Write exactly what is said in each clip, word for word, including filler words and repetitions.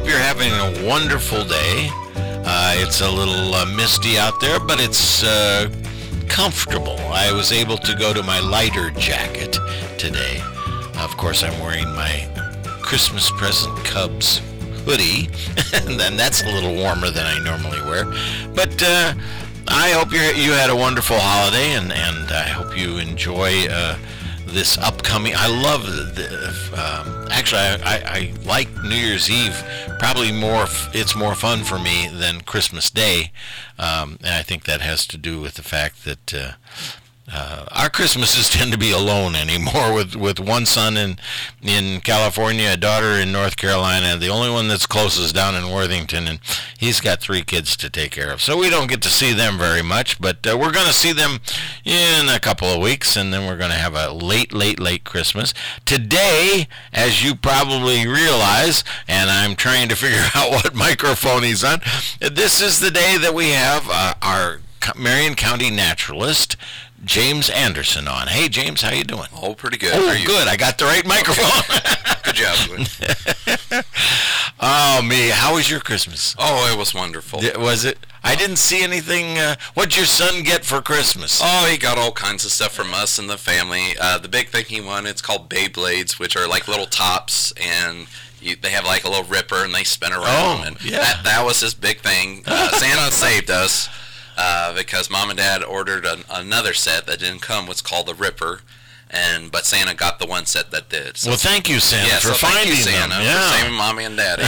you're having a wonderful day. Uh, it's a little uh, misty out there, but it's uh, comfortable. I was able to go to my lighter jacket today. Of course, I'm wearing my Christmas present Cubs hoodie, and then that's a little warmer than I normally wear. But uh, I hope you you had a wonderful holiday, and, and I hope you enjoy uh, this upcoming. I love the, the um, actually I, I, I like New Year's Eve probably more. It's more fun for me than Christmas Day, um, and I think that has to do with the fact that uh, uh, our Christmases tend to be alone anymore. With with one son in in California, a daughter in North Carolina. The only one that's closest down in Worthington, and he's got three kids to take care of. So we don't get to see them very much, but uh, we're going to see them in a couple of weeks, and then we're going to have a late, late, late Christmas. Today, as you probably realize, and I'm trying to figure out what microphone he's on, this is the day that we have uh, our Marion County naturalist, James Anderson, on. Hey, James, how you doing? Oh, pretty good. Oh, How are you? good. I got the right microphone. Good job. Oh, me. How was your Christmas? Oh, it was wonderful. Di- was it? I didn't see anything. Uh, what'd your son get for Christmas? Oh, he got all kinds of stuff from us and the family. Uh, the big thing he wanted, it's called Beyblades, which are like little tops, and you, they have like a little ripper, and they spin around. Oh, and yeah. That, that was his big thing. Uh, Santa saved us uh, because Mom and Dad ordered an, another set that didn't come. What's called the Ripper. And but Santa got the one set that did. So, well, thank you, Santa, yeah, for so thank finding you, Santa, them. for Yeah. saving Mommy and Daddy.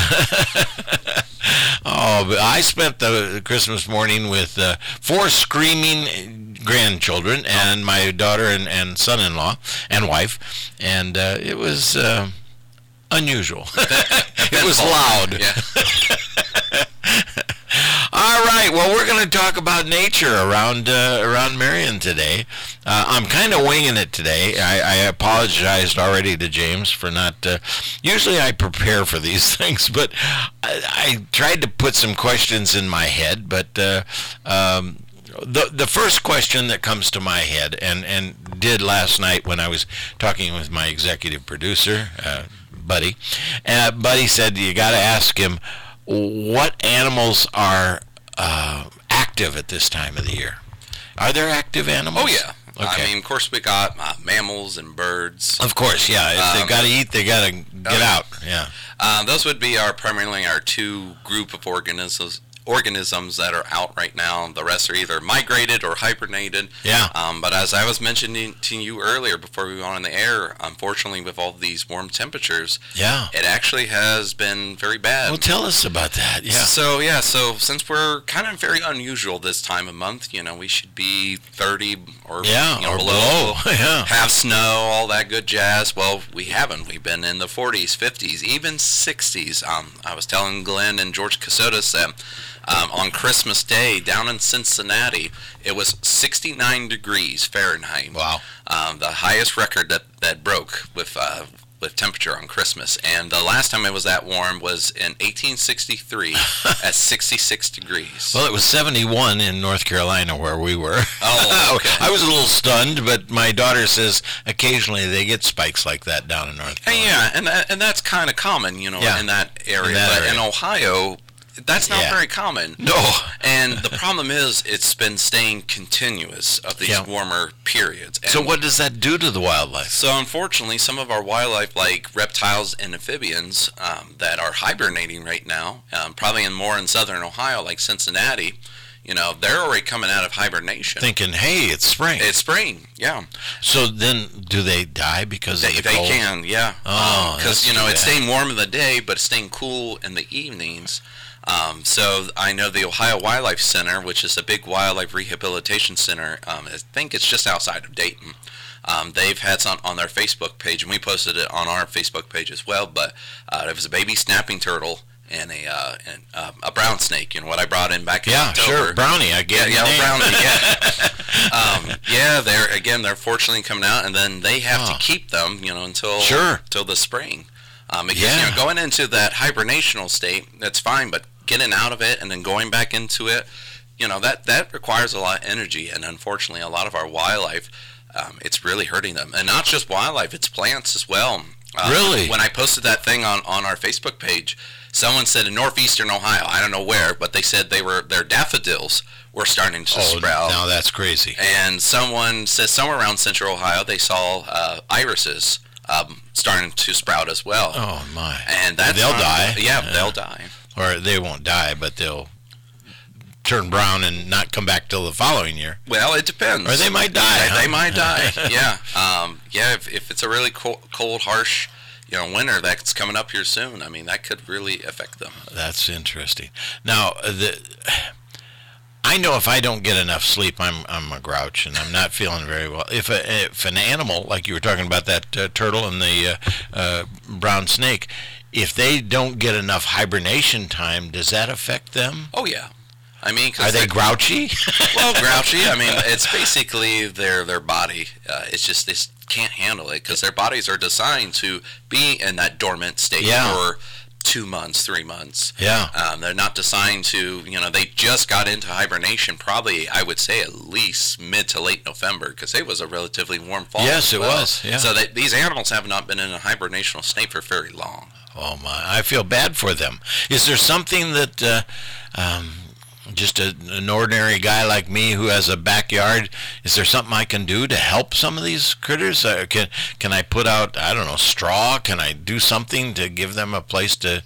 Oh, but I spent the Christmas morning with uh, four screaming grandchildren and my daughter and, and son-in-law and wife, and uh, it was uh, unusual. It was loud. Yeah. All right. Well, we're going to talk about nature around uh, around Marion today. Uh, I'm kind of winging it today. I, I apologized already to James for not. Uh, usually, I prepare for these things, but I, I tried to put some questions in my head. But uh, um, the the first question that comes to my head, and and did last night when I was talking with my executive producer, uh, Buddy. Uh, Buddy said you got to ask him what animals are uh, active at this time of the year. Are there active animals? Oh, yeah. Okay. I mean, of course, we got uh, mammals and birds. Of course, yeah. If Um, they've got to eat, they got to get uh, out. Yeah. Uh, those would be our primarily our two group of organisms organisms that are out right now. The rest are either migrated or hibernated. Yeah. Um, but as I was mentioning to you earlier before we went on the air, unfortunately, with all these warm temperatures, Yeah. it actually has been very bad. Well, tell us about that. Yeah. So yeah, so since we're kind of very unusual this time of month, you know, we should be thirty or Yeah, you know, or below, below. Yeah. have snow, all that good jazz. Well, we haven't. We've been in the forties, fifties, even sixties. Um, I was telling Glenn and George Casotis that um, on Christmas Day down in Cincinnati, it was sixty-nine degrees Fahrenheit. Wow. Um, the highest record that that broke with. Uh, with temperature on Christmas, and the last time it was that warm was in eighteen sixty-three at sixty-six degrees. Well, it was seventy-one in North Carolina where we were. Oh, okay. I was a little stunned, but my daughter says occasionally they get spikes like that down in North And Carolina. yeah, and that, and that's kind of common, you know, Yeah. in that area. In that but area. in Ohio, that's not Yeah. very common. No. And the problem is, it's been staying continuous of these Yeah. warmer periods. And So what does that do to the wildlife? So unfortunately, some of our wildlife, like reptiles and amphibians, um, that are hibernating right now, um, probably in more in southern Ohio, like Cincinnati, you know, they're already coming out of hibernation. Thinking, hey, it's spring. It's spring, yeah. So then, do they die because They, of the they cold? can, yeah. Oh, Because, that's you know, too it's bad. staying warm in the day, but it's staying cool in the evenings. Um, so I know the Ohio Wildlife Center, which is a big wildlife rehabilitation center, um, I think it's just outside of Dayton. Um, they've had some on their Facebook page, and we posted it on our Facebook page as well, but uh, there was a baby snapping turtle and a uh, and, uh, a brown snake, you know, what I brought in back in Yeah, October. sure. Brownie, I get Yeah, the yeah, name. brownie, yeah. um, yeah, they're, again, they're fortunately coming out, and then they have Oh. to keep them, you know, until Sure. until the spring. Um, because, Yeah. you know, going into that hibernational state, that's fine, but getting out of it and then going back into it, you know, that, that requires a lot of energy, and unfortunately, a lot of our wildlife, um, it's really hurting them. And not just wildlife, it's plants as well. Uh, Really? When I posted that thing on, on our Facebook page, someone said in northeastern Ohio, I don't know where, but they said they were their daffodils were starting to Oh, sprout. now that's crazy. And someone says somewhere around central Ohio they saw uh, irises um, starting to sprout as well. Oh, my. And that's They'll not- die. Yeah, Yeah. they'll die. Or they won't die, but they'll turn brown and not come back till the following year. Well, it depends. Or they might die. They, huh? they might die. Yeah. Um, yeah. If, if it's a really cold, cold, harsh, you know, winter that's coming up here soon, I mean, that could really affect them. That's interesting. Now, the I know if I don't get enough sleep, I'm I'm a grouch and I'm not feeling very well. If a, if an animal, like you were talking about that uh, turtle and the uh, uh, brown snake, if they don't get enough hibernation time, does that affect them? Oh yeah. I mean, 'cause Are they they're- grouchy? well, grouchy. I mean, it's basically their their body. Uh, it's just they s- can't handle it because their bodies are designed to be in that dormant state Yeah. for two months, three months. Yeah. Um, they're not designed to. You know, they just got into hibernation. Probably, I would say, at least mid to late November because it was a relatively warm fall. Yes, as it well. was, yeah. So they, these animals have not been in a hibernational state for very long. Oh my! I feel bad for them. Is there something that uh, um, just a, an ordinary guy like me who has a backyard? Is there something I can do to help some of these critters? Uh, can can I put out I don't know straw? Can I do something to give them a place to?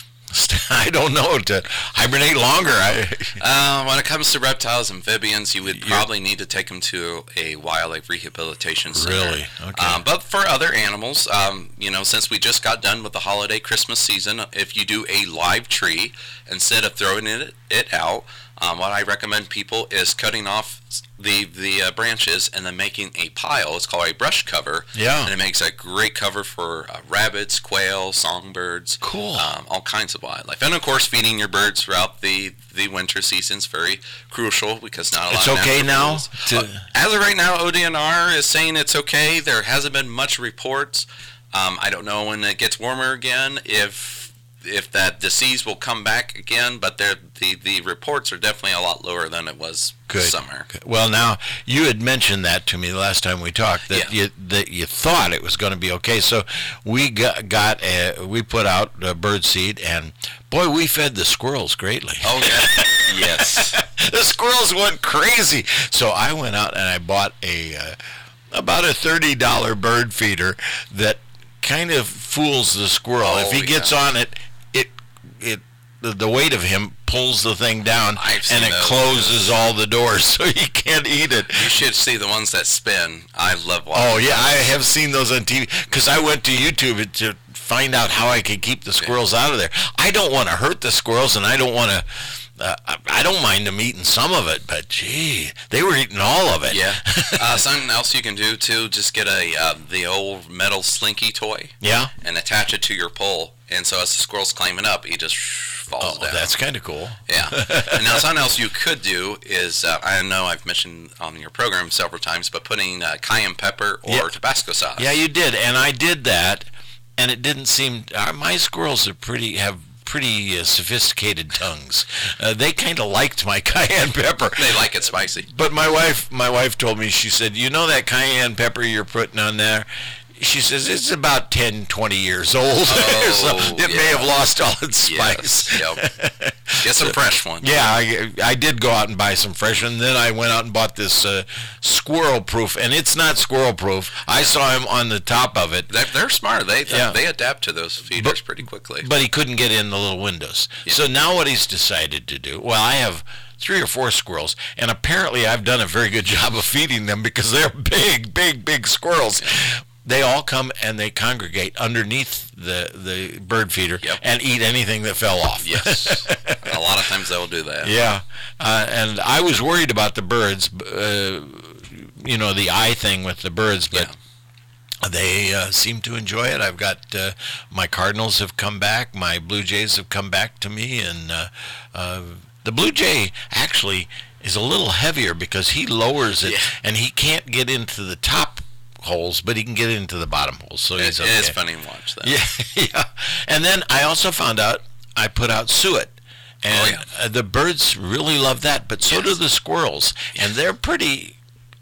I don't know, to hibernate longer. I, Uh, when it comes to reptiles, amphibians, you would probably need to take them to a wildlife rehabilitation center. Really? Okay. Um, but for other animals, um, you know, since we just got done with the holiday Christmas season, if you do a live tree, instead of throwing it, it out, um, what I recommend people is cutting off the the uh, branches and then making a pile. It's called a brush cover. Yeah. And it makes a great cover for uh, rabbits, quail, songbirds. Cool. Um, all kinds of wildlife. And of course, feeding your birds throughout the, the winter season is very crucial because not a lot It's of okay natural now foods- to- Uh, as of right now, O D N R is saying it's okay. There hasn't been much reports. Um, I don't know when it gets warmer again if if that disease will come back again, but there the, the reports are definitely a lot lower than it was Good. this summer. Well, now you had mentioned that to me the last time we talked that Yeah. you that you thought it was going to be okay. So we got got a, we put out uh, bird seed, and boy, we fed the squirrels greatly. Oh yeah, yes. The squirrels went crazy. So I went out and I bought a uh, about a thirty dollar bird feeder that kind of fools the squirrel. Oh, if he gets yeah. on it, it it the, the weight of him pulls the thing down, I've seen and it those. closes all the doors so he can't eat it. You should see the ones that spin. I love watching. Oh yeah, I those. have seen those on T V because I went to YouTube to find out how I could keep the squirrels out of there. I don't want to hurt the squirrels, and I don't want to. Uh, I, I don't mind them eating some of it, but gee, they were eating all of it. Yeah. uh, something else you can do too, just get a uh, the old metal slinky toy Yeah. and attach it to your pole, and so as the squirrel's climbing up, he just falls Oh, down. that's kind of cool. Yeah. And now something else you could do is, uh, I know I've mentioned on your program several times, but putting uh, cayenne pepper or Yeah. Tabasco sauce. Yeah, you did, and I did that, and it didn't seem. Uh, my squirrels are pretty have pretty uh, sophisticated tongues. Uh, they kind of liked my cayenne pepper. They like it spicy. But my wife, my wife told me, she said, you know that cayenne pepper you're putting on there? She says, it's about ten, twenty years old. Oh, so it yeah. may have lost all its spice. Yes, yep. Get some fresh ones. Yeah, I, I did go out and buy some fresh, and then I went out and bought this uh, squirrel-proof, and it's not squirrel-proof. I saw him on the top of it, They're, they're smart. They Yeah. they adapt to those feeders But- pretty quickly. but he couldn't get in the little windows. Yeah. So now what he's decided to do, well, I have three or four squirrels, and apparently I've done a very good job of feeding them because they're big, big, big squirrels. They all come and they congregate underneath the, the bird feeder Yep. and eat anything that fell off. Yes. A lot of times they'll do that. Yeah, uh, and I was worried about the birds, uh, you know, the eye thing with the birds, but Yeah. they uh, seem to enjoy it. I've got uh, my Cardinals have come back, my Blue Jays have come back to me, and uh, uh, the Blue Jay actually is a little heavier because he lowers it, Yeah. and he can't get into the top holes, but he can get into the bottom holes, so It, he's it okay. is funny to watch that. Yeah, yeah. And then I also found out I put out suet. And Oh, yeah. uh, the birds really love that, but so do Yes. the squirrels. And they're pretty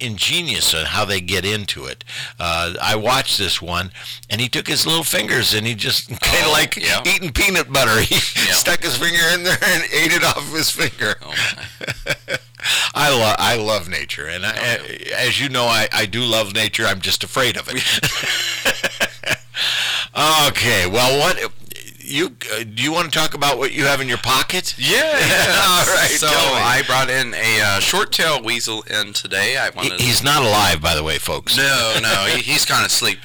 ingenious on how they get into it. Uh, I watched this one, and he took his little fingers and he just kind of Oh, like yeah. eating peanut butter. He Yeah. stuck his finger in there and ate it off his finger. Oh, my. I love I love nature, and I, as you know, I, I do love nature. I'm just afraid of it. Okay, well, what you uh, do you want to talk about what you have in your pocket? Yeah, yeah. All right, So tell me. I brought in a uh, short-tailed weasel in today. I He- wanted. he's not alive, by the way, folks. No, no, he, he's kind of sleeping.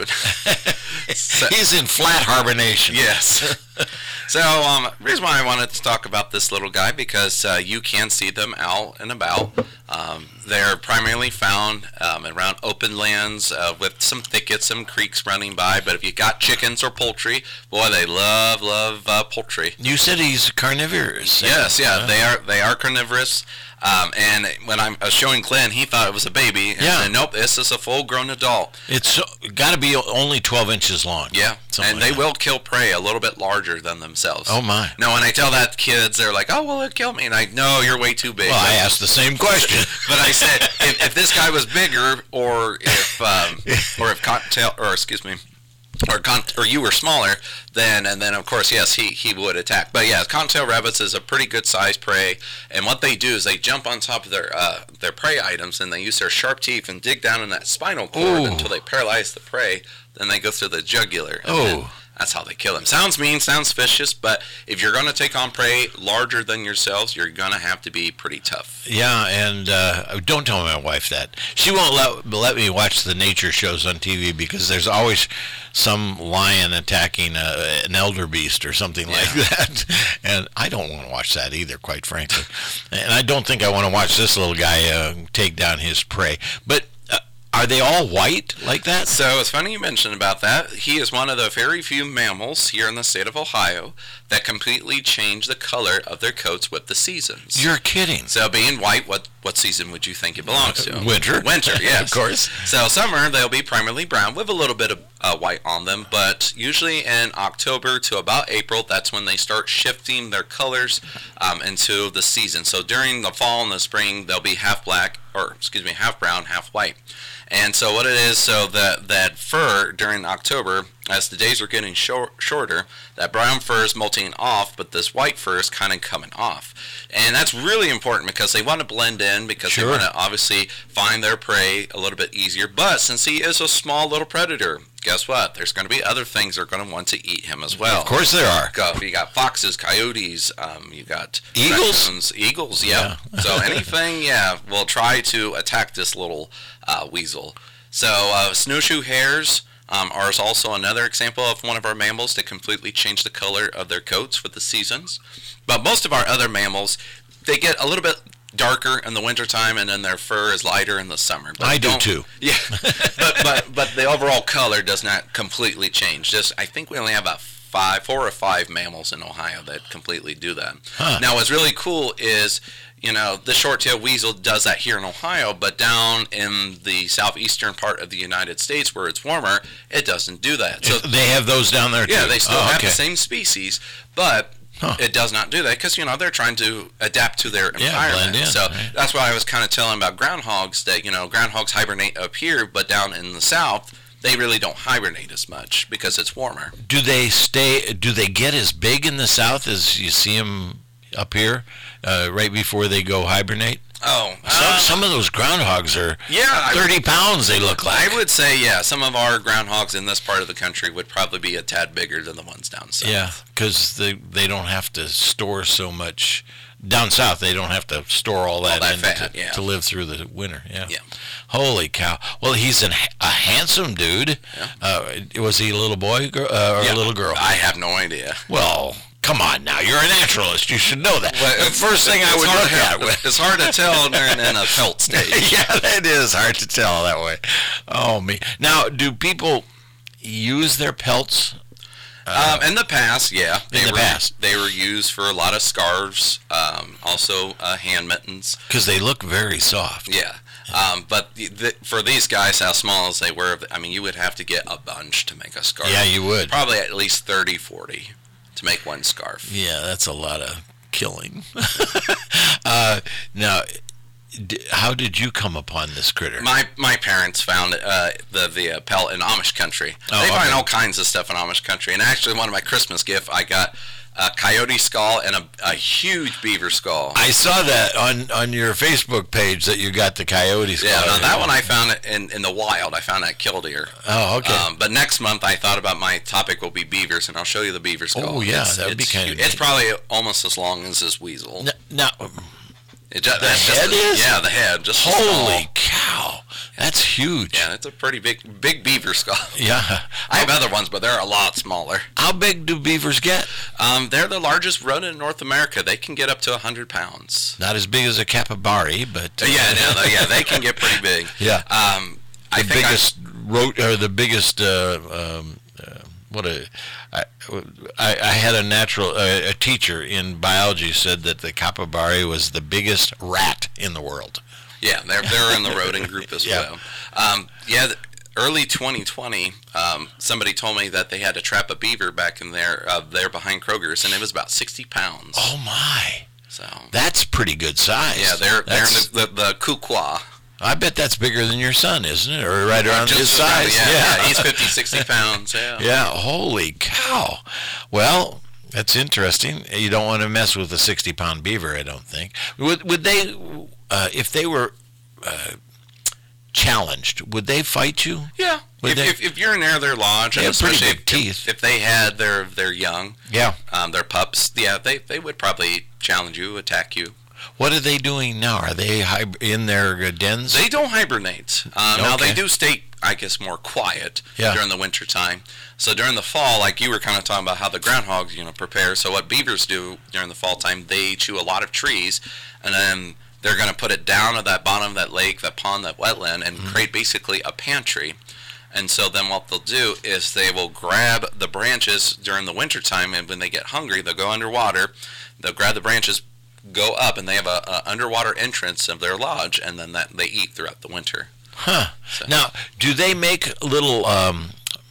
So- He's in flat hibernation. Yes. So, um, reason why I wanted to talk about this little guy because uh, you can see them out and about. Um, they're primarily found um, around open lands uh, with some thickets, some creeks running by. But if you got chickens or poultry, boy, they love love uh, poultry. You said he's carnivorous. Yes, yeah, they are they are carnivorous. Um, and when I'm, I was showing Glenn, he thought it was a baby. And Yeah. said, nope, this is a full-grown adult. It's got to be only twelve inches long. Yeah, Something and like they that. will kill prey a little bit larger than themselves. Oh, my. Now, when I tell that kids, they're like, "Oh, well, it killed me," and I, "No, you're way too big." Well, I asked the same question. But I said, if, if this guy was bigger, or if, um, or if Cottontail, or excuse me, or con- or you were smaller, then and then of course, yes, he, he would attack. But yeah, Cottontail rabbits is a pretty good sized prey, and what they do is they jump on top of their uh, their prey items, and they use their sharp teeth and dig down in that spinal cord Ooh. until they paralyze the prey. Then they go through the jugular. And Oh. then that's how they kill them. Sounds mean, sounds vicious, but if you're going to take on prey larger than yourselves, you're going to have to be pretty tough. Yeah, and uh, don't tell my wife that. She won't let, let me watch the nature shows on T V because there's always some lion attacking a, an elder beast or something like Yeah. that. And I don't want to watch that either, quite frankly. And I don't think I want to watch this little guy uh, take down his prey. But uh, are they all white like that? So it's funny you mentioned about that. He is one of the very few mammals here in the state of Ohio that completely change the color of their coats with the seasons. You're kidding. So being white, what what season would you think it belongs to? Winter. Winter, yes. Of course. So summer, they'll be primarily brown with a little bit of uh, white on them, but usually in October to about April, that's when they start shifting their colors um, into the season. So during the fall and the spring, they'll be half black, or excuse me, half brown, half white. And so what it is, so that, that fur during October, as the days are getting shor- shorter, that brown fur is molting off, but this white fur is kind of coming off. And that's really important because they want to blend in because Sure. they want to obviously find their prey a little bit easier. But since he is a small little predator, guess what? There's going to be other things that are going to want to eat him as well. Of course there are. Go, you got foxes, coyotes, um, you got Eagles? raccoons, eagles, yeah. So anything, yeah, will try to attack this little uh, weasel. So uh, snowshoe hares um, are also another example of one of our mammals that completely change the color of their coats with the seasons. But most of our other mammals, they get a little bit darker in the wintertime, and then their fur is lighter in the summer. But I do don't- too. Yeah, but, but but the overall color does not completely change. Just I think we only have about five, four or five mammals in Ohio that completely do that. Huh. Now, what's really cool is, you know, the short-tailed weasel does that here in Ohio, but down in the southeastern part of the United States where it's warmer, it doesn't do that. So They have those down there too. yeah, they still Oh, have okay. the same species, but Huh. it does not do that because, you know, they're trying to adapt to their Yeah, environment. blend in, so right. that's why I was kind of telling about groundhogs that, you know, groundhogs hibernate up here, but down in the south, they really don't hibernate as much because it's warmer. Do they stay? Do they get as big in the south as you see them up here, uh, right before they go hibernate? Oh, Some, uh, some of those groundhogs are yeah, I- thirty pounds. They look like. I would say, yeah, some of our groundhogs in this part of the country would probably be a tad bigger than the ones down south. Yeah, because they they don't have to store so much down south. They don't have to store all that, that in fat, to, yeah. to live through the winter. Yeah. Yeah. Holy cow! Well, he's an, a handsome dude. Yeah. Uh, was he a little boy gir- uh, or Yeah, a little girl? I have no idea. Well, come on now. You're a naturalist. You should know that. Well, the first thing I it's would hard look to- at. was- It's hard to tell during in a felt stage. yeah, it is hard to tell that way. Oh me. Now, do people use their pelts? Um, in the past, yeah. They In the were, past. They were used for a lot of scarves, um, also uh, hand mittens. Because they look very soft. Yeah. Um, but the, the, for these guys, how small as they were, I mean, you would have to get a bunch to make a scarf. Yeah, you would. Probably at least thirty, forty to make one scarf. Yeah, that's a lot of killing. uh, now, d- how did you come upon this critter? My my parents found uh, the the uh, pelt in Amish country. Oh, they okay. find all kinds of stuff in Amish country. And actually, one of my Christmas gifts, I got a coyote skull and a, a huge beaver skull. I saw that on, on your Facebook page that you got the coyote skull. Yeah, now that one I found it in, in the wild. I found that killdeer. Oh, okay. Um, but next month I thought about my topic will be beavers, and I'll show you the beaver skull. Oh, yeah, It's- that would be it's kind of hu- It's neat. probably almost as long as this weasel. N- Now, It just, the that's just head a- is? Yeah, the head. Just a holy skull. cow, that's huge. Yeah, it's a pretty big big beaver skull. Yeah. I have other ones, but they're a lot smaller. How big do beavers get? Um, they're the largest rodent in North America. They can get up to one hundred pounds. Not as big as a capybara, but uh, Yeah, no, they, yeah, they can get pretty big. Yeah. Um, I the think I- biggest ro- or the biggest uh, um, uh, what a I, I, I had a natural uh, a teacher in biology said that the capybara was the biggest rat in the world. Yeah, they're they're in the rodent group as Yeah. well. Um, yeah, the, early twenty twenty, um, somebody told me that they had to trap a beaver back in there, uh, there behind Kroger's, and it was about sixty pounds. Oh my, So that's pretty good size. yeah, they're they're That's- in the the, the Kukwa. I bet that's bigger than your son, isn't it? Or right around Just his size. Yeah, yeah, he's fifty, sixty pounds. Yeah. Yeah, holy cow. Well, that's interesting. You don't want to mess with a sixty-pound beaver, I don't think. Would, would they, uh, if they were uh, challenged, would they fight you? Yeah. Would If, they- if, if you're near their lodge, They and have pretty especially big if, teeth. if they had their their young, Yeah. um, their pups, yeah, they, they would probably challenge you, attack you. What are they doing now? Are they hi- in their uh, dens? They don't hibernate. Um, Now, Okay. they do stay, I guess, more quiet Yeah. during the winter time. So during the fall, like you were kind of talking about how the groundhogs, you know, prepare. So what beavers do during the fall time, they chew a lot of trees, and then they're going to put it down at that bottom of that lake, that pond, that wetland, and Mm-hmm. create basically a pantry. And so then what they'll do is they will grab the branches during the winter time, and when they get hungry, they'll go underwater, they'll grab the branches, go up, and they have a, a underwater entrance of their lodge, and then that they eat throughout the winter. Huh. So- Now, do they make little um,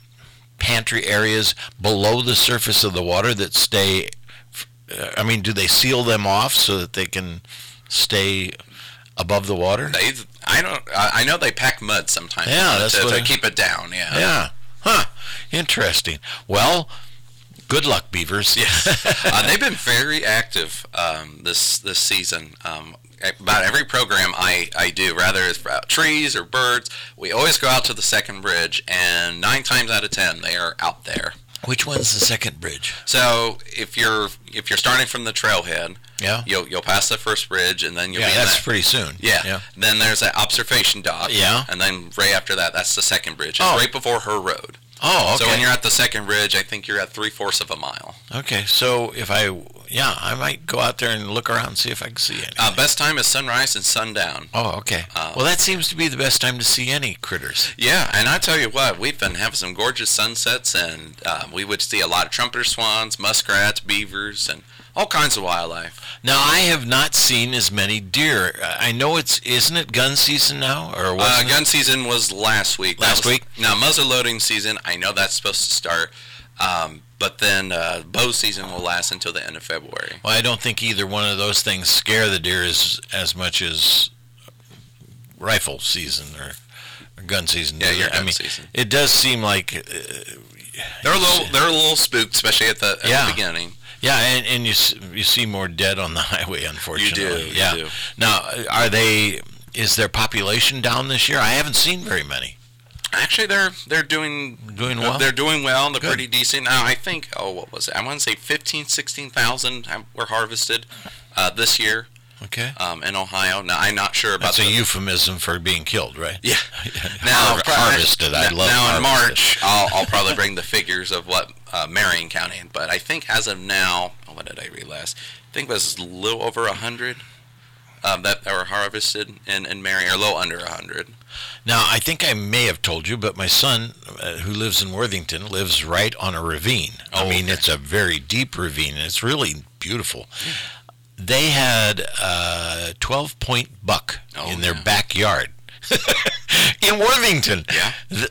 pantry areas below the surface of the water that stay, uh, I mean, do they seal them off so that they can stay above the water? They, I don't, I I know they pack mud sometimes. Yeah, that's to, what to I- keep it down. Yeah. Yeah. Huh. Interesting. Well, good luck, beavers. Yes. uh, they've been very active um, this this season. Um, about every program I, I do, rather it's about trees or birds, we always go out to the second bridge, and nine times out of ten they are out there. Which one's the second bridge? So if you're if you're starting from the trailhead, Yeah. you'll you'll pass the first bridge, and then you'll Yeah, be in that's that. pretty soon. Yeah. Yeah. Then there's that observation dock. Yeah. And then right after that, that's the second bridge. It's Oh. right before her road. Oh, okay. So when you're at the second bridge, I think you're at three-fourths of a mile. Okay, so if I, yeah, I might go out there and look around and see if I can see any. Uh, best time is sunrise and sundown. Oh, okay. Uh, well, that seems to be the best time to see any critters. Yeah, and I tell you what, we've been having some gorgeous sunsets, and uh, we would see a lot of trumpeter swans, muskrats, beavers, and all kinds of wildlife. Now, I have not seen as many deer. Uh, I know it's, isn't it gun season now? Or Uh, wasn't gun season was last week. That Last was- week? Now, muzzle loading season, I know that's supposed to start, um, but then uh, bow season will last until the end of February. Well, I don't think either one of those things scare the deer as, as much as rifle season or, or gun season. Yeah, does your it? I gun mean, season. it does seem like... Uh, They're a little, they're a little spooked, especially at the, at Yeah. the beginning. Yeah, and, and you s- you see more dead on the highway, unfortunately. You do, you yeah. do. Now, are they? Is their population down this year? I haven't seen very many. Actually, they're they're doing Doing uh, well? they're doing well. They're Good. pretty decent. Now, I think, oh, what was it? I want to say fifteen, sixteen thousand were harvested uh, this year Okay. um, in Ohio. Now, I'm not sure about That's a the, euphemism for being killed, right? Yeah. Har- pro- harvested. I now, love now in harvested. March, I'll, I'll probably bring the figures of what uh, Marion County, but I think as of now, oh, what did I read last? I think it was a little over a hundred um, that were harvested in, in Marion, or a little under a hundred. Now, I think I may have told you, but my son, uh, who lives in Worthington, lives right on a ravine. I Oh, mean, okay. it's a very deep ravine, and it's really beautiful. They had a twelve-point buck Oh, in their yeah. backyard. in Worthington. Yeah.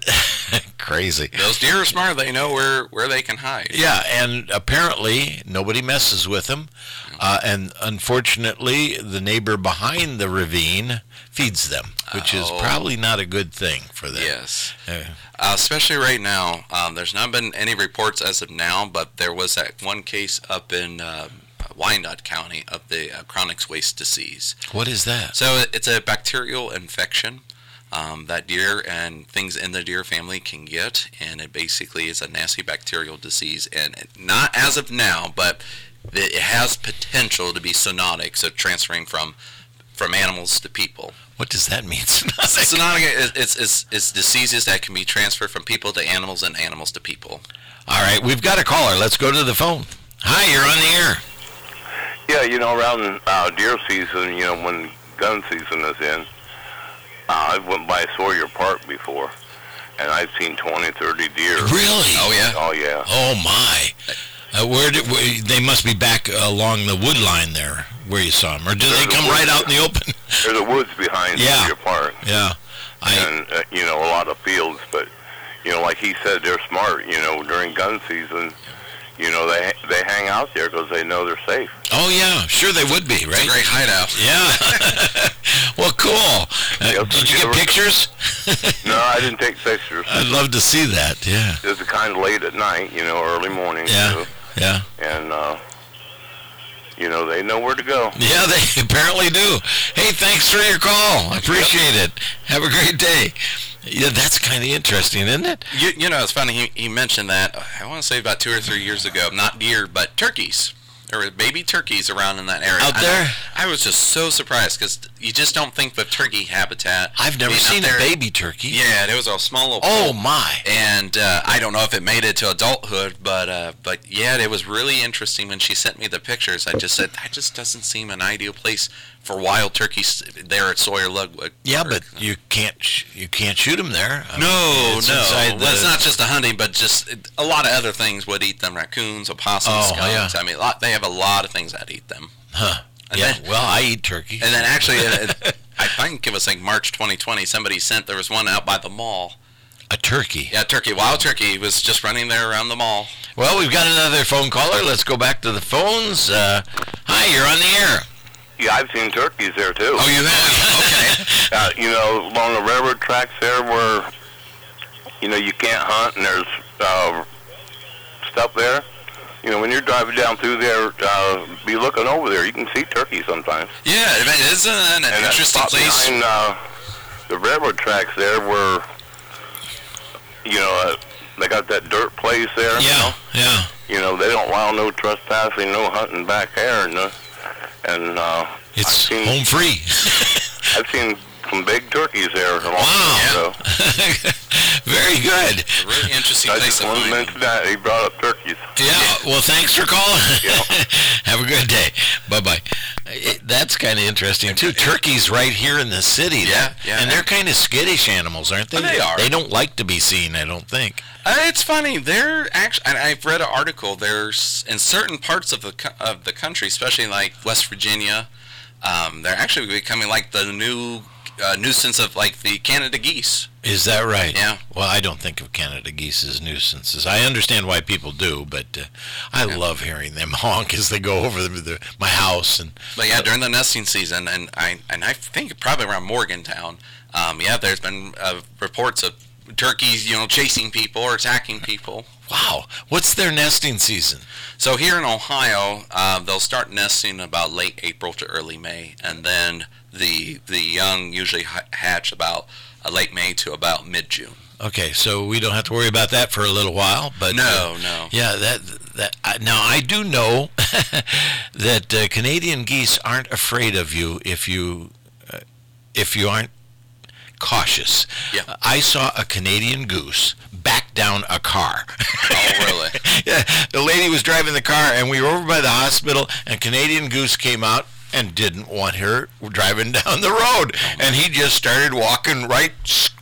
Crazy. Those deer are smart. They know where, where they can hide. Yeah, and apparently nobody messes with them. Uh, and unfortunately, the neighbor behind the ravine feeds them, which is Oh. probably not a good thing for them. Yes. Uh, Uh, especially right now. Um, there's not been any reports as of now, but there was that one case up in uh, Wyandotte County of the uh, chronic waste disease. what is that? So it- it's a bacterial infection um, that deer and things in the deer family can get, and it basically is a nasty bacterial disease. And it- not as of now, but it has potential to be zoonotic, so transferring from from animals to people. What does that mean? Zoonotic is it's, it's, it's diseases that can be transferred from people to animals and animals to people. All right, we've got a caller. Let's go to the phone. Hi, you're on the air. Yeah, you know, around uh, deer season, you know, when gun season is in, uh, I went by Sawyer Park before, and I've seen twenty, thirty deer. Really? Oh, yeah. Oh, yeah. Oh, my. Uh, where, did, where they must be back along the wood line there where you saw them, or do they There's a come wood- right out in the open? There's a woods behind Yeah. Sawyer Park, Yeah. I, and, uh, you know, a lot of fields, but, you know, like he said, they're smart, you know, during gun season, you know, they they hang out there because they know they're safe. oh, yeah, sure they would be, It's a right? great hideout. Yeah. Well, cool. Uh, Yep, did you you get ever- pictures? No, I didn't take pictures. I'd love to see that, yeah. It's kind of late at night, you know, early morning, Yeah. too, Yeah. and, uh, you know, they know where to go. Yeah, they apparently do. Hey, thanks for your call. I appreciate it. Have a great day. Yeah, that's kind of interesting, isn't it? You, you know, it's funny, he, he mentioned that, I want to say about two or three years ago, not deer, but turkeys. There were baby turkeys around in that area. Out I- there? I, was just so surprised, because you just don't think the turkey habitat. I've never being out seen there- a baby turkey. Yeah, there was a small little Oh, pool. my. And uh, I don't know if it made it to adulthood, but uh, but yeah, it was really interesting when she sent me the pictures. I just said, that just doesn't seem an ideal place for wild turkeys there at Sawyer Ludwig. Yeah, but you can't sh- you can't shoot them there. I mean, No, it's no. inside Well, it's the- not just the hunting, but just a lot of other things would eat them. Raccoons, opossums, Oh, skunks. yeah. I mean, a lot, they have a lot of things that eat them. Huh. And Yeah, then- well, I eat turkey. And then actually, it, it, I think it was like March twenty twenty, somebody sent, there was one out by the mall. A turkey. Yeah, turkey, wild turkey was just running there around the mall. Well, we've got another phone caller. Let's go back to the phones. Uh, hi, you're on the air. Yeah, I've seen turkeys there, too. Oh, you have? Okay. Uh, you know, along the railroad tracks there where, you know, you can't hunt and there's uh, stuff there. You know, when you're driving down through there, uh, be looking over there. You can see turkeys sometimes. Yeah, I mean, isn't it an And that interesting spot place? behind uh, the railroad tracks there where, you know, uh, they got that dirt place there. Yeah, yeah. You know, they don't allow no trespassing, no hunting back there. And, uh, and uh, It's I've seen, home free. I've seen some big turkeys there. Along Wow. So. Very good. A really interesting I place just to wanted to find mention that. He brought up turkeys. Yeah, well, thanks for calling. Yeah. Have a good day. Bye-bye. It, that's kind of interesting, too. Turkeys right here in the city. Yeah, That- yeah. And they're kind of skittish animals, aren't they? Oh, they are. They don't like to be seen, I don't think. Uh, it's funny. They're actually. I've read an article. There's in certain parts of the co- of the country, especially like West Virginia, um, they're actually becoming like the new uh, nuisance of like the Canada geese. Is that right? Yeah. Well, I don't think of Canada geese as nuisances. I understand why people do, but uh, I Yeah. love hearing them honk as they go over the, the, my house. And But yeah, during the nesting season, and I and I think probably around Morgantown, um, yeah, there's been uh, reports of turkeys, you know, chasing people or attacking people. wow, what's their nesting season? So here in Ohio, uh, they'll start nesting about late April to early May, and then the the young usually ha- hatch about uh, late May to about mid June. Okay, so we don't have to worry about that for a little while, but No, uh, no. yeah, that that I, now I do know that uh, Canadian geese aren't afraid of you if you uh, if you aren't cautious. Yeah. I saw a Canadian goose back down a car. Oh, really? Yeah, the lady was driving the car, and we were over by the hospital, and Canadian goose came out and didn't want her driving down the road, and he just started walking right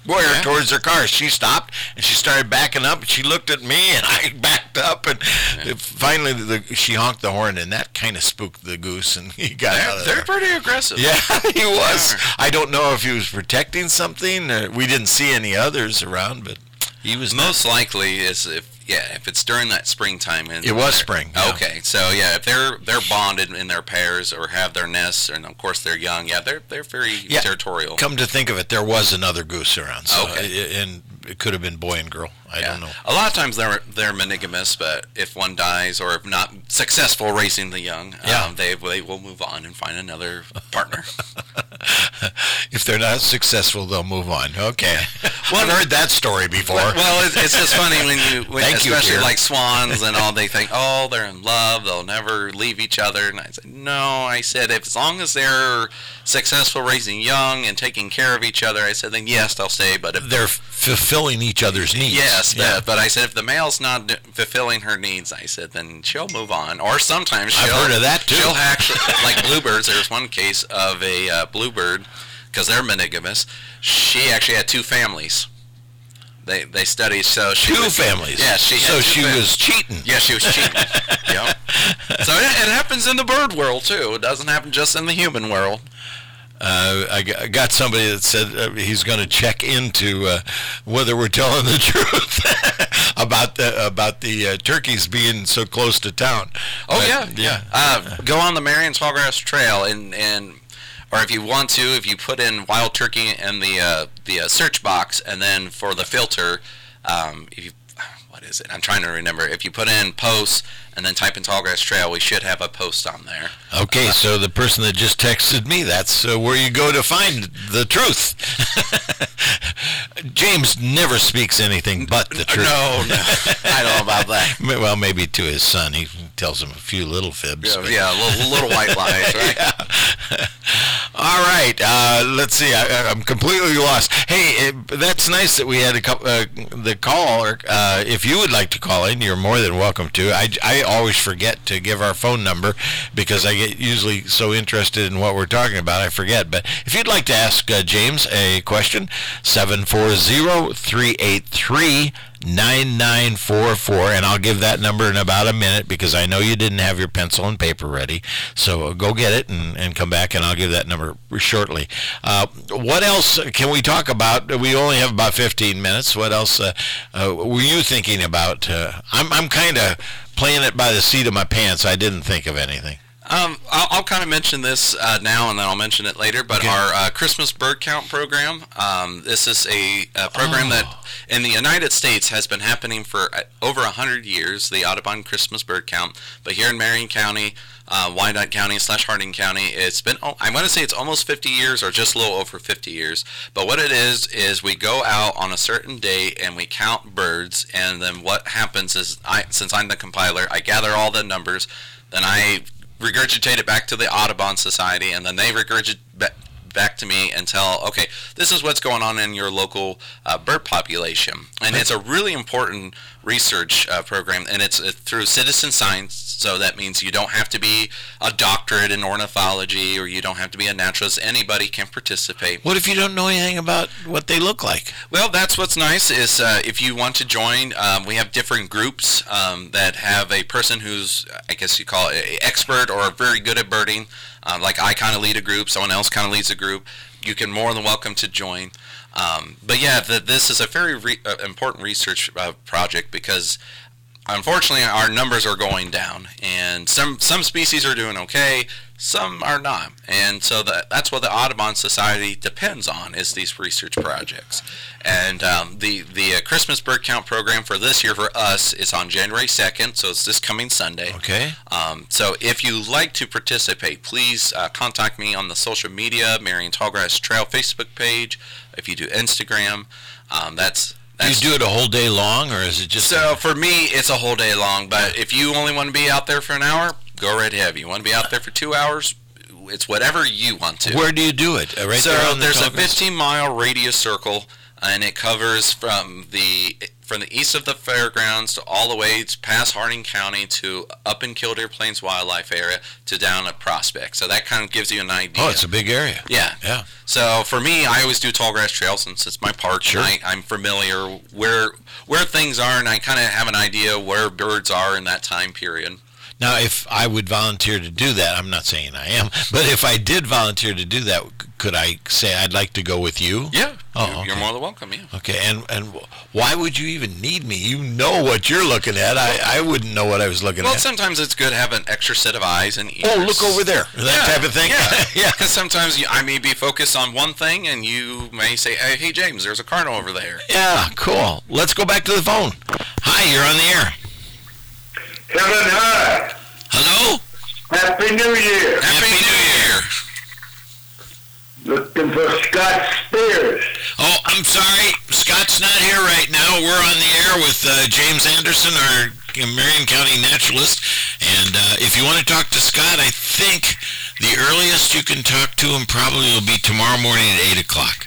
Bore her Yeah. towards her car. She stopped and she started backing up. And she looked at me and I backed up. And Yeah. finally, the, she honked the horn, and that kind of spooked the goose, and he got out They're, of they're there. pretty aggressive. Yeah, he was. They are. I don't know if he was protecting something. Or we didn't see any others around, but he was Most likely is if yeah if it's during that springtime. And It was spring. Yeah. Okay, so yeah, if they're they're bonded in their pairs or have their nests, and of course they're young, yeah, they're they're very Yeah. territorial. Come to think of it, there was another goose around. So Okay. it- and it could have been boy and girl. I Yeah. don't know. A lot of times they're they're monogamous, but if one dies or if not successful raising the young, Yeah. um, they they will move on and find another partner. If they're not successful, they'll move on. Okay. Well, I've heard that story before. Well, it's, it's just funny when you, when, Thank you, especially dear. like swans and all, they think, oh, they're in love, they'll never leave each other. And I said, no, I said, if, as long as they're successful raising young and taking care of each other, I said, then yes, they'll stay. But if They're fulfilling each other's needs. Yes, Yeah. but, but I said if the male's not d- fulfilling her needs, I said then she'll move on. Or sometimes she'll I've heard of that, too. She'll actually like bluebirds. There was one case of a uh, bluebird because they're monogamous. She actually had two families. They they studied so she Two was- families. Yeah, she had so two she fam- was cheating. Yeah, she was cheating. Yep. So it, it happens in the bird world too. It doesn't happen just in the human world. Uh, I g- I got somebody that said uh, he's going to check into uh, whether we're telling the truth about the about the uh, turkeys being so close to town. Oh But, yeah, yeah. Uh, go on the Marion Tallgrass Trail and and or if you want to, if you put in wild turkey in the uh, the uh, search box, and then for the filter, um, if you what is it? I'm trying to remember. If you put in posts and then type in Tallgrass Trail, we should have a post on there. Okay, so the person that just texted me, that's uh, where you go to find the truth. James never speaks anything but the truth. No, no, I don't know about that. Well, maybe to his son. He tells him a few little fibs. Yeah, but- yeah little, little white lies, right? Yeah. All right. Uh, let's see. I, I'm completely lost. Hey, it, that's nice that we had a couple, uh, the call. Or, uh, if you would like to call in, you're more than welcome to. I, I always forget to give our phone number because I get usually so interested in what we're talking about, I forget. But if you'd like to ask uh, James a question, seven four zero, three eight three, nine nine four four, and I'll give that number in about a minute because I know you didn't have your pencil and paper ready. So uh, go get it and, and come back, and I'll give that number shortly. Uh, what else can we talk about? We only have about fifteen minutes. What else uh, uh, were you thinking about? Uh, I'm, I'm kind of playing it by the seat of my pants. I didn't think of anything. Um, I'll, I'll kind of mention this uh, now, and then I'll mention it later. But Okay. our uh, Christmas bird count program. Um, this is a, a program Oh. that in the United States has been happening for uh, over a hundred years. The Audubon Christmas bird count. But here in Marion County, uh, Wyandotte County slash Harding County, it's been. Oh, I want to say it's almost fifty years, or just a little over fifty years. But what it is is we go out on a certain day and we count birds, and then what happens is, I since I'm the compiler, I gather all the numbers, then I regurgitate it back to the Audubon Society, and then they regurgitate back to me and tell, okay, this is what's going on in your local uh, bird population. And it's a really important research uh, program, and it's uh, through citizen science, so that means you don't have to be a doctorate in ornithology, or you don't have to be a naturalist. Anybody can participate. What if you don't know anything about what they look like? Well, that's what's nice is uh, if you want to join, um, we have different groups um, that have a person who's, I guess you call it, an expert or very good at birding. Um, like I kind of lead a group, someone else kind of leads a group. You can more than welcome to join. Um, but yeah, the, this is a very re- uh, important research uh, project because unfortunately our numbers are going down, and some some species are doing okay, some are not, and so that that's what the Audubon Society depends on, is these research projects. And um, the the uh, Christmas bird count program for this year for us is on January second, so it's this coming Sunday. Okay. Um, so if you like to participate, please uh, contact me on the social media, Marion Tallgrass Trail Facebook page. If you do Instagram, um, that's Do you that's do it a whole day long, or is it just... so for me, it's a whole day long. But if you only want to be out there for an hour, go right ahead. If you want to be out there for two hours, it's whatever you want to. Where do you do it? Uh, right so there on the there's a Tallgrass? fifteen mile radius circle and it covers from the from the east of the fairgrounds to all the way to past Harding County to up in Killdeer Plains Wildlife Area to down at Prospect. So that kind of gives you an idea. Oh, it's a big area. Yeah. Yeah. So for me, I always do Tallgrass Trail since it's my park. Sure. I, I'm familiar where where things are, and I kind of have an idea where birds are in that time period. Now, if I would volunteer to do that, I'm not saying I am, but if I did volunteer to do that, could I say I'd like to go with you? Yeah. Oh, you're, okay. you're more than welcome, yeah. Okay, and and why would you even need me? You know what you're looking at. I, I wouldn't know what I was looking Well, at. sometimes it's good to have an extra set of eyes and ears. Oh, look over there. That Yeah, type of thing. Yeah, yeah. Because sometimes you, I may be focused on one thing, and you may say, hey, hey, James, there's a cardinal over there. Yeah, cool. Let's go back to the phone. Hi, you're on the air. Heaven high. Hello? Happy New Year. Happy New Year. Looking for Scott Spears. Oh, I'm sorry. Scott's not here right now. We're on the air with uh, James Anderson, our Marion County naturalist. And uh, if you want to talk to Scott, I think the earliest you can talk to him probably will be tomorrow morning at eight o'clock.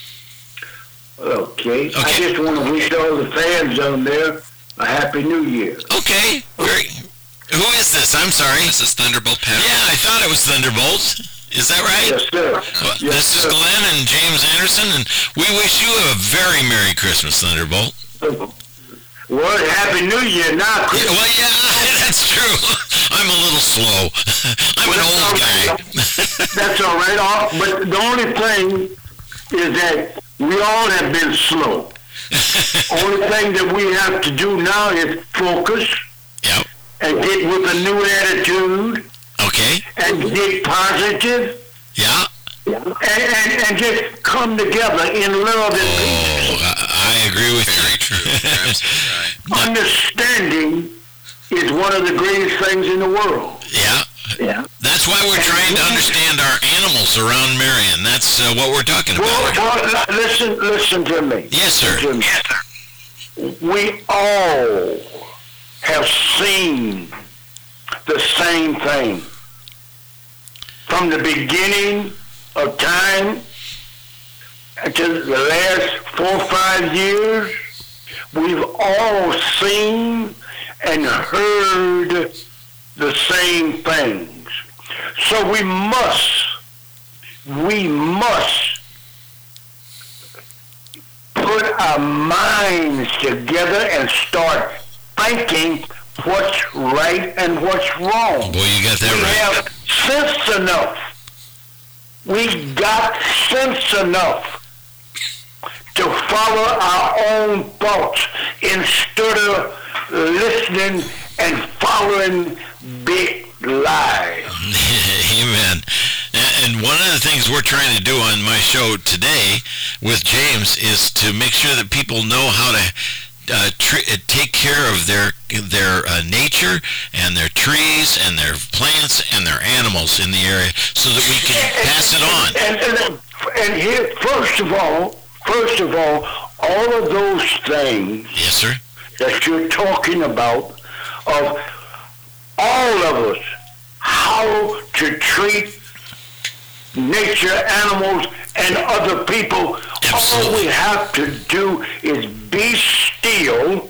Okay. I Okay. just want to wish all the fans on there a Happy New Year. Okay. Very. Who is this? I'm sorry. This is Thunderbolt Pat. Yeah, I thought it was Thunderbolts. Is that right? Yes, sir. Well, Yes, this is sir. Glenn and James Anderson, and we wish you a very Merry Christmas, Thunderbolt. Well, Happy New Year now. Yeah, well, yeah, that's true. I'm a little slow. I'm an old guy. That's all right. All, but the only thing is that we all have been slow. Only thing that we have to do now is focus Yep. and get with a new attitude Okay. and get positive Yeah. and, and, and just come together in love and peace. Oh, I, I agree with you. Very true. You're absolutely right. Understanding is one of the greatest things in the world. Yeah. Yeah. That's why we're trying to understand our animals around Marion. That's uh, what we're talking Well, about. well, listen, listen to me. Yes, sir. Listen to me. We all have seen the same thing. From the beginning of time to the last four or five years, we've all seen and heard the same things. So we must, we must put our minds together and start thinking what's right and what's wrong. Boy, you got that We right. have sense enough. We got sense enough to follow our own thoughts instead of listening and following big lies. Amen. And one of the things we're trying to do on my show today with James is to make sure that people know how to uh, tr- take care of their their uh, nature and their trees and their plants and their animals in the area so that we can pass it on. And, and, and here, first of all, first of all, all of those things Yes, sir. that you're talking about, of all of us, how to treat nature, animals, and other people. Absolutely. All we have to do is be still,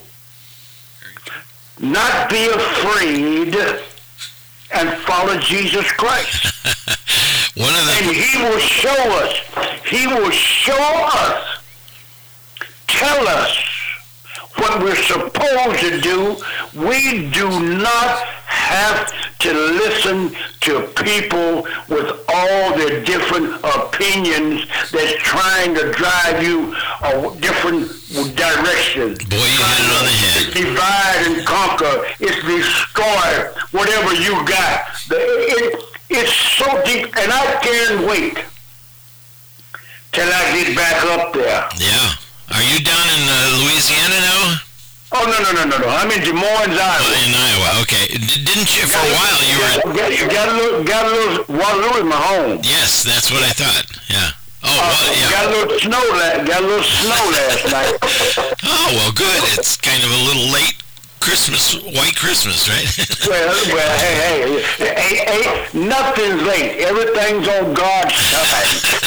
not be afraid, and follow Jesus Christ. One of And the he will show us, he will show us, tell us what we're supposed to do. We do not have to listen to people with all their different opinions that's trying to drive you a different direction. boy, you hit it on the head. Divide and conquer. It's destroy whatever you got. The, it, it's so deep, and I can't wait till I get back up there. Yeah. Are you down in uh, Louisiana now? Oh, no, no, no, no, no. I'm in Des Moines, Uh, Iowa. in Iowa. Okay. D- didn't you for a while? You were. Got, got a little, got a little Waterloo in my home. Yes, that's what I thought. Yeah. Oh, well, Uh, yeah. Got a little snow last, got a little snow last night. Oh, well, good. It's kind of a little late Christmas, white Christmas, right? Well, well, hey, hey, hey, hey, nothing's late. Everything's on God's time.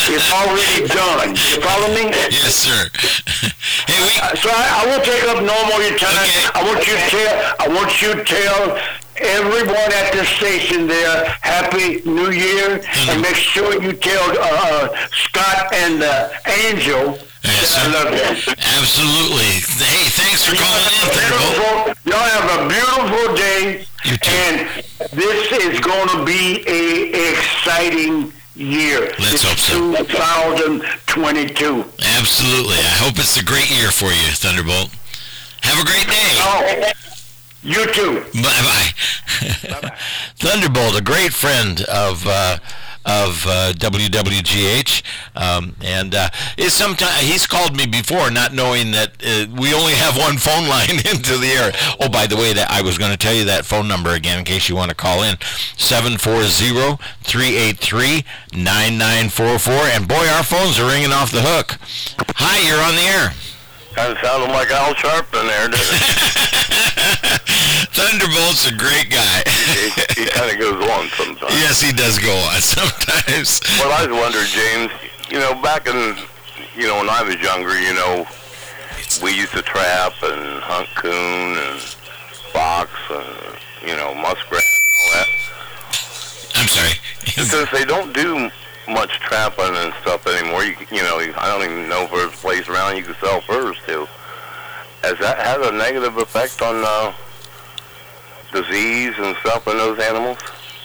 It's already done. You follow me? Yes, sir. Hey, we. Uh, so I, I won't take up no more of your time. Okay. I want you to tell. I want you to tell everyone at the station there Happy New Year, and make sure you tell uh, Scott and uh, Angel. Yes, sir. I love you. Absolutely. Hey, thanks for calling in, Thunderbolt. Beautiful, y'all have a beautiful day, You too. and this is going to be a exciting year. Let's hope so. two thousand twenty-two. Absolutely. I hope it's a great year for you, Thunderbolt. Have a great day. Oh, you too. Bye-bye. Bye-bye. Thunderbolt, a great friend of uh, of uh, W W G H, um, and uh, is sometime he's called me before, not knowing that uh, we only have one phone line into the air. Oh, by the way, that I was going to tell you that phone number again in case you want to call in: seven four zero, three eight three, nine nine four four. And boy, our phones are ringing off the hook. Hi, you're on the air. Kind of sounded like Al Sharpton there, didn't it? Thunderbolt's a great guy. he he kind of goes on sometimes. Yes, he does go on sometimes. Well, I was wondering, James, you know, back in, you know, when I was younger, you know, we used to trap and hunt coon and fox and, you know, muskrat and all that. I'm sorry. Because they don't do much trapping and stuff anymore. You, you know, I don't even know if there's a place around you can sell furs to. Has that had a negative effect on uh, disease and stuff in those animals?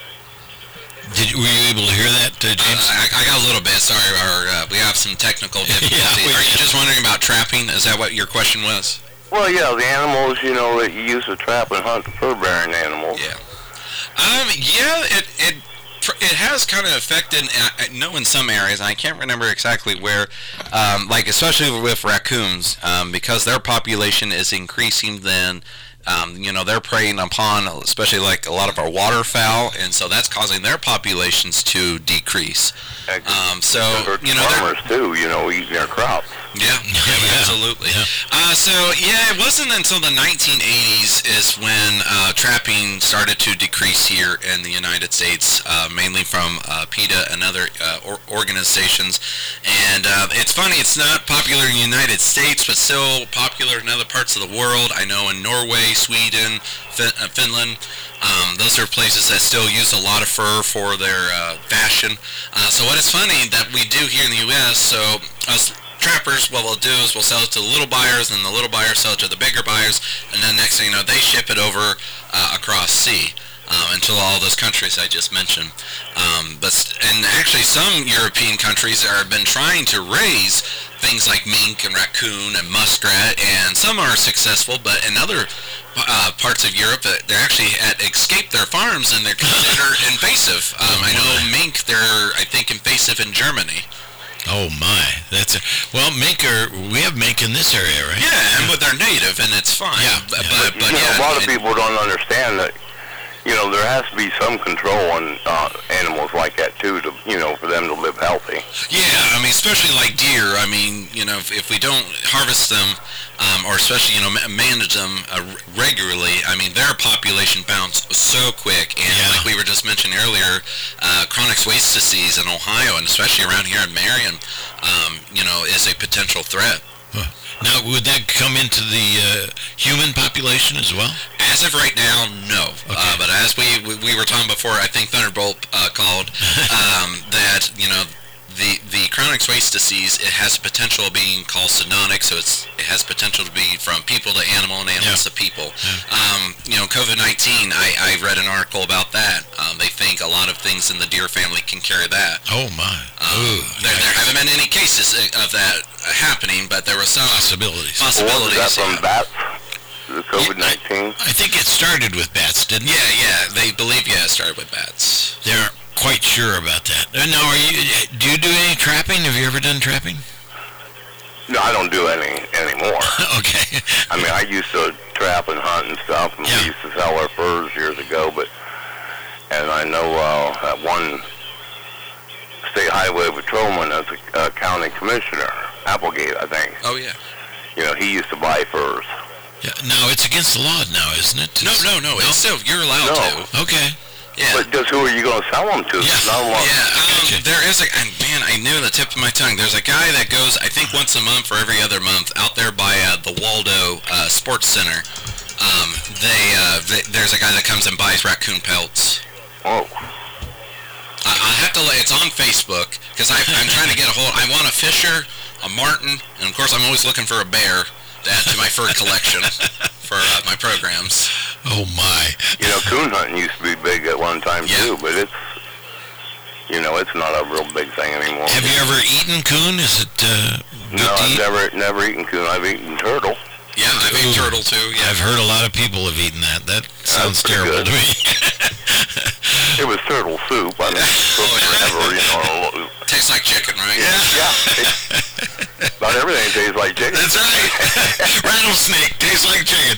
Did, were you able to hear that, uh, James? Uh, I, I got a little bit. Sorry, our, uh, we have some technical difficulties. Yeah, we Are you did. just wondering about trapping? Is that what your question was? Well, yeah, the animals, you know, that you use to trap and hunt the fur-bearing animals. Yeah. Um. Yeah. It it it has kind of affected. I know in some areas, and I can't remember exactly where. Um. Like especially with raccoons, um, because their population is increasing. Then. Um, you know, they're preying upon, especially like a lot of our waterfowl, and so that's causing their populations to decrease. Um, so, you know, they're- farmers too, you know, eating their crops. Yeah, yeah, absolutely. Yeah. Uh, so, yeah, it wasn't until the nineteen eighties is when uh, trapping started to decrease here in the United States, uh, mainly from uh, PETA and other uh, or- organizations. And uh, it's funny, it's not popular in the United States, but still popular in other parts of the world. I know in Norway, Sweden, fin- uh, Finland, um, those are places that still use a lot of fur for their uh, fashion. Uh, so what is funny that we do here in the U S, so us trappers, what we'll do is we'll sell it to the little buyers, and the little buyers sell it to the bigger buyers, and then next thing you know, they ship it over uh, across sea. Um, into all those countries I just mentioned. Um, but and actually some European countries have been trying to raise things like mink and raccoon and muskrat, and some are successful, but in other uh, parts of Europe, uh, they actually had escaped their farms and they're considered invasive. Um, I know mink, they're, I think, invasive in Germany. Oh my, that's a, well, mink are, we have mink in this area, right? Yeah, and but they're native, and it's fine. Yeah, but, yeah. but, but you know, yeah, a lot of it- people don't understand that, you know, there has to be some control on uh, animals like that too, to, you know, for them to live healthy. Yeah, I mean, especially like deer. I mean, you know, if, if we don't harvest them, um, or especially, you know, ma- manage them uh, r- regularly, I mean, their population bounds so quick. And Yeah. like we were just mentioning earlier, uh, chronic waste disease in Ohio, and especially around here in Marion, um, you know, is a potential threat. Huh. Now, would that come into the uh, human population as well? As of right now, no. Okay. Uh, but as we, we we were talking before, I think Thunderbolt uh, called um, that you know the the chronic waste disease, it has potential of being called zoonotic, so it's it has potential to be from people to animal and animals Yeah. to people. Um, you know, COVID nineteen. I, I read an article about that. Um, they think a lot of things in the deer family can carry that. Oh my. Um, Ooh, there, there haven't been any cases of that happening, but there were some possibilities. Well, possibilities. was that from yeah. bats, the COVID nineteen? I think it started with bats, didn't it? Yeah, yeah. They believe yeah, it started with bats. They aren't quite sure about that. Uh, now, are you? Do you do any trapping? Have you ever done trapping? No, I don't do any anymore. Okay. I mean, I used to trap and hunt and stuff, and Yeah. we used to sell our furs years ago, but, and I know uh, that one state highway patrolman as a uh, county commissioner, Applegate, I think, Oh yeah. you know, he used to buy furs. Yeah. Now it's against the law now, isn't it? No, no, no. It's still you're allowed No. to. Okay. Yeah. But just who are you going to sell them to? Yeah. Not a lot. Yeah, um, Gotcha. there is a, and man, man, I knew the tip of my tongue. There's a guy that goes, I think once a month or every other month, out there by uh, the Waldo uh, Sports Center. Um, they, uh, they, there's a guy that comes and buys raccoon pelts. Oh. I, I have to. It's on Facebook because I'm trying to get a hold. I want a Fisher, a Martin, and of course I'm always looking for a bear to add to my fur collection for uh, my programs. Oh my! You know, coon hunting used to be big at one time Yeah. too, but it's, you know, it's not a real big thing anymore. Have you ever eaten coon? Is it uh, good No, to I've eat? never never eaten coon. I've eaten turtle. Yeah, I've eaten Ooh. turtle too. Yeah, I've heard a lot of people have eaten that. That sounds pretty terrible good. to me. It was turtle soup. I mean, it's cooked forever, you know. tastes like chicken, right? Yeah. It, about everything tastes like chicken. That's right. Rattlesnake tastes like chicken.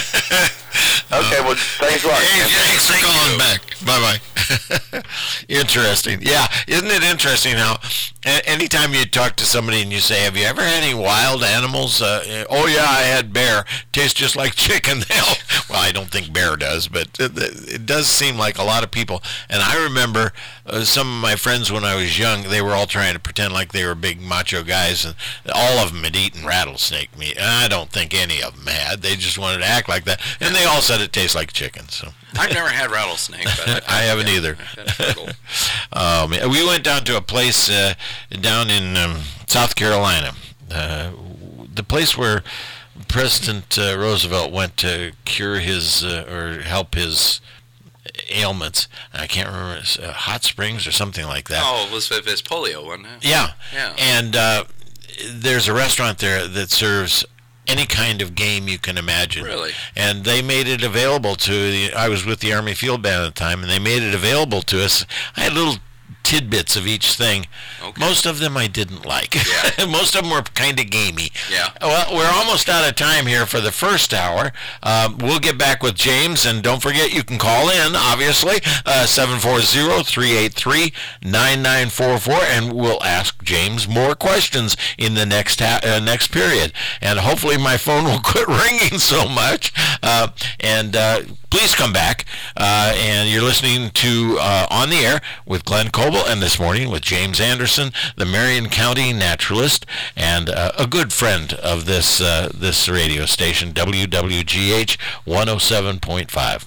Okay, well, thanks a lot. Hey, thanks for Thank calling you. back. Bye-bye. Interesting. Yeah, isn't it interesting how a- anytime you talk to somebody and you say, have you ever had any wild animals? Uh, oh, yeah, I had bear. Tastes just like chicken. Well, I don't think bear does, but it, it does seem like a lot of people. And I remember uh, some of my friends when I was young, they were all trying to pretend like they were big macho guys, and all of them had eaten rattlesnake meat. And I don't think any of them had. They just wanted to act like that. And they all said it tastes like chicken. So I've never had rattlesnake, but I've I haven't yeah, either. I've had turtle. Um, we went down to a place uh, down in um, South Carolina, uh, the place where President uh, Roosevelt went to cure his uh, or help his ailments. I can't remember, it's, uh, Hot Springs or something like that. Oh, it was it was polio, wasn't it? Yeah, Yeah. and uh, there's a restaurant there that serves any kind of game you can imagine. Really? And they made it available to the, I was with the Army Field Band at the time, and they made it available to us. I had little tidbits of each thing. Okay. Most of them I didn't like. Yeah. Most of them were kind of gamey. Yeah. Well, we're almost out of time here for the first hour. Um, we'll get back with James, and don't forget you can call in, obviously, uh, seven four zero, three eight three, nine nine four four, and we'll ask James more questions in the next ha- uh, next period. And hopefully my phone will quit ringing so much. Uh, and uh, please come back. Uh, and you're listening to uh, On the Air with Glenn Coble, and this morning with James Anderson, the Marion County naturalist, and uh, a good friend of this uh, this radio station, W W G H one oh seven point five.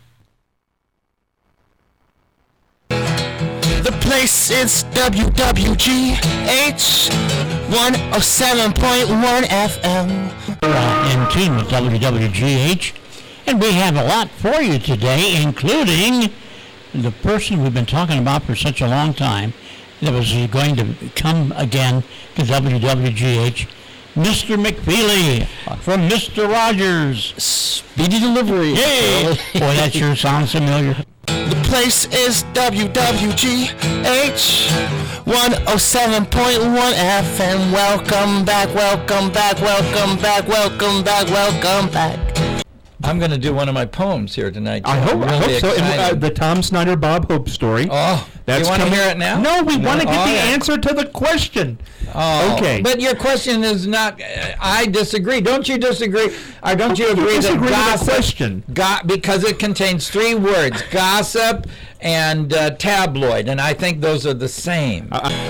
The place is W W G H one oh seven point one F M. Uh, in tune with W W G H, and we have a lot for you today, including the person we've been talking about for such a long time that was going to come again to W W G H, Mister McFeely from Mister Rogers. Speedy delivery. Yay! Boy, that sure sounds familiar. The place is W W G H one oh seven point one F M. Welcome back, welcome back, welcome back, welcome back, welcome back. I'm going to do one of my poems here tonight. I hope, I'm I really hope so. And, uh, excited. the Tom Snyder Bob Hope story. Oh, That's you want to coming- hear it now? No, we No? want to get Oh, the yeah. answer to the question. Oh, Okay. But your question is not. Uh, I disagree. Don't you disagree? Or don't you agree disagree with that the gossip? question. Go, because it contains three words: gossip and uh, tabloid, and I think those are the same.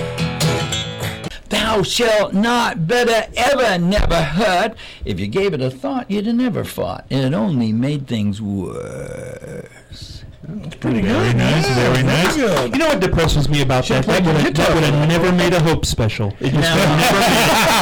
Thou shalt not, better ever, never hurt. If you gave it a thought, you'd have never fought. And it only made things worse. Pretty good. Very nice, very nice. You know what depresses me about that? That would have, that would have never made a Hope special. It just would have never made